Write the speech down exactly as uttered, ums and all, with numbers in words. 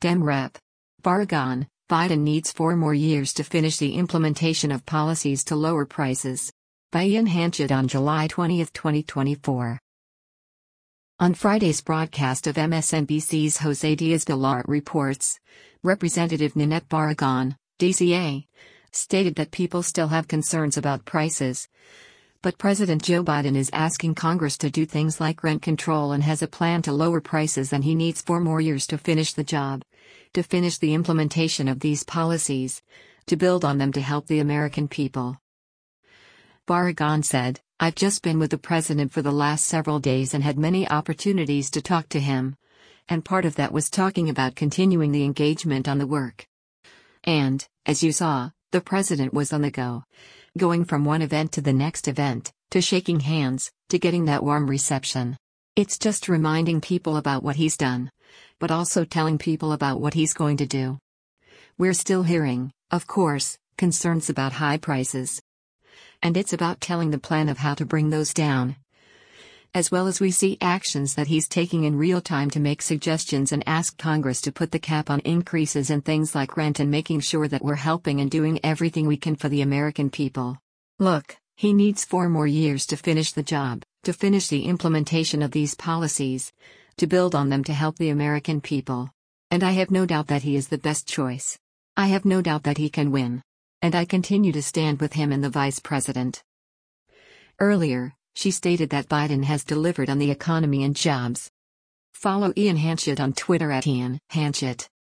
Dem Rep. Barragan, Biden needs four more years to finish the implementation of policies to lower prices. By Ian Hanchett on July twentieth, twenty twenty-four. On Friday's broadcast of M S N B C's José Díaz-Balart Reports, Representative Nanette Barragan, D C A, stated that people still have concerns about prices. But President Joe Biden is asking Congress to do things like rent control and has a plan to lower prices, and he needs four more years to finish the job, to finish the implementation of these policies, to build on them to help the American people. Barragan said, "I've just been with the president for the last several days and had many opportunities to talk to him. And part of that was talking about continuing the engagement on the work. And, as you saw, the president was on the go. Going from one event to the next event, to shaking hands, to getting that warm reception. It's just reminding people about what he's done, but also telling people about what he's going to do. We're still hearing, of course, concerns about high prices. And it's about telling the plan of how to bring those down. As well as we see actions that he's taking in real time to make suggestions and ask Congress to put the cap on increases in things like rent, and making sure that we're helping and doing everything we can for the American people. Look, he needs four more years to finish the job, to finish the implementation of these policies, to build on them to help the American people. And I have no doubt that he is the best choice. I have no doubt that he can win. And I continue to stand with him and the vice president." Earlier, she stated that Biden has delivered on the economy and jobs. Follow Ian Hanchett on Twitter at Ian Hanchett.